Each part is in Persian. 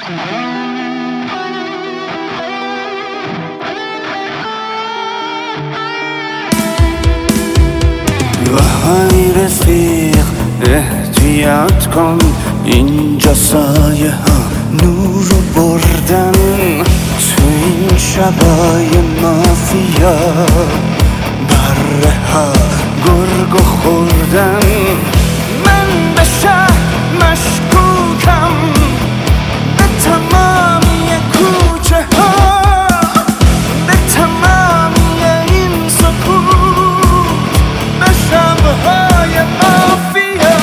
وای رفیق احتیاط کن، اینجا سایه ها نورو بردن، تو این شبای مافیا بره ها گرگو خوردن. من به شهر مشکوکم، به تمامی کوچه ها، به تمامی این سکوت، به شبهای مافیا.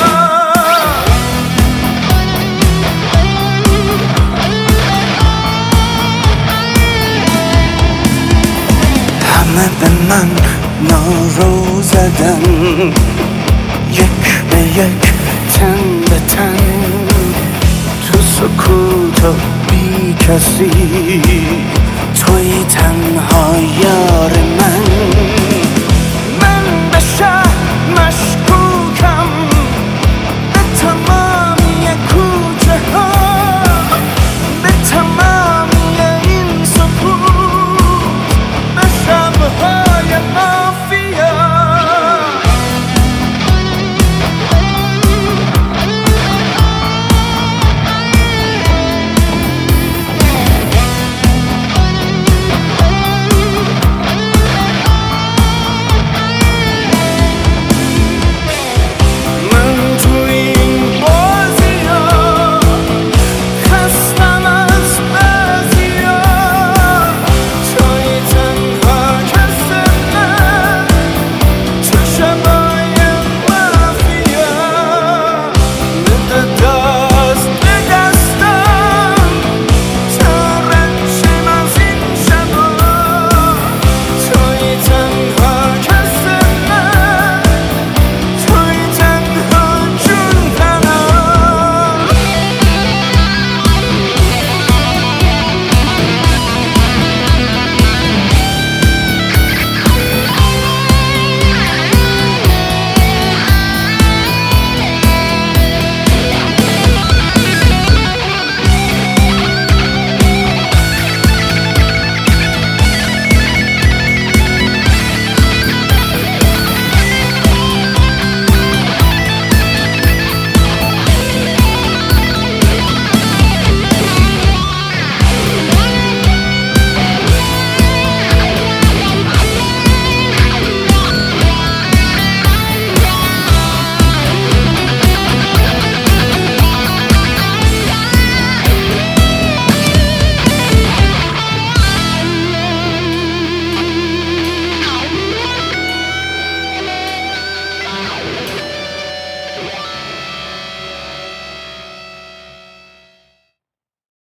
همه به من نارو زدن، یک به یک تن به تن، تو سکوت و بی کسی، توی تنها یار من.